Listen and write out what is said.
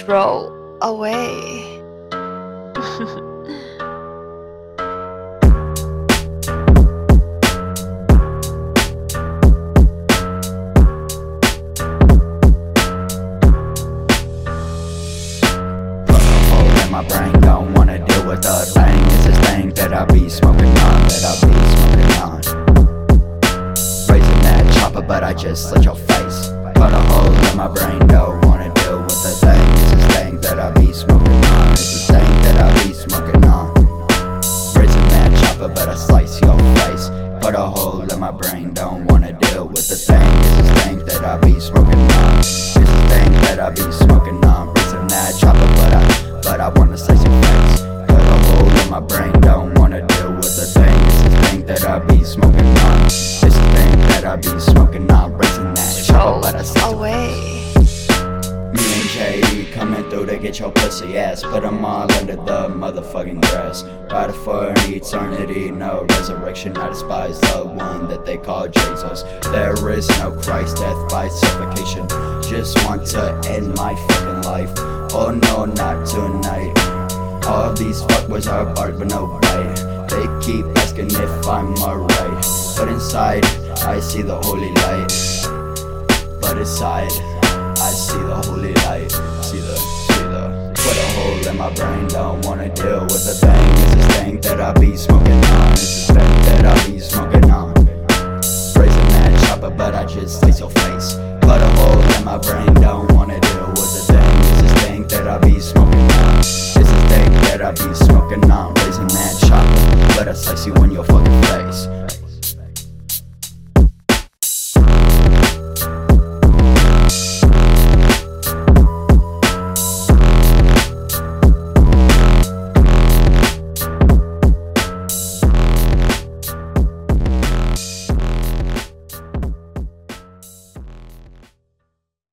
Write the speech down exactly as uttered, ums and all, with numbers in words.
throw away. My brain don't wanna deal with the thing. It's this thing that I be smoking on, that I be smoking on. Raising that chopper, but I just slit your face. Cut a hole in my brain, don't wanna deal with the thing. It's this thing that I be smoking on. It's this thing that I be smoking on. Raising that chopper, but I slice your face. Cut a hole in my brain, don't wanna deal with the thing. It's this thing that I be smoking on. It's this thing that I be smoking on. Raising that chopper, but I But I wanna slice your face. Cut a hole in my brain, don't wanna deal with the thing. It's the thing that I be smoking on. It's the thing that I be smoking on. Raising that chopper, but I slice your Away. face. Me and J E coming through to get your pussy ass. Put them all under the motherfucking grass. Ride for an eternity, no resurrection. I despise the one that they call Jesus. There is no Christ, death by suffocation. Just want to end my fucking life. Oh no, not tonight. All these fuckboys are bark but no bite. They keep asking if I'm alright, but inside I see the holy light. But inside I see the holy light. See the, see the Put a hole in my brain, don't wanna deal with the thing. It's this thing that I be smoking on. It's this thing that I be smoking on. Raising that chopper, but I just slice your face. Put a hole in my brain, don't wanna deal with the thing. It's this thing that I be smoking on. It's this thing that I be smoking on.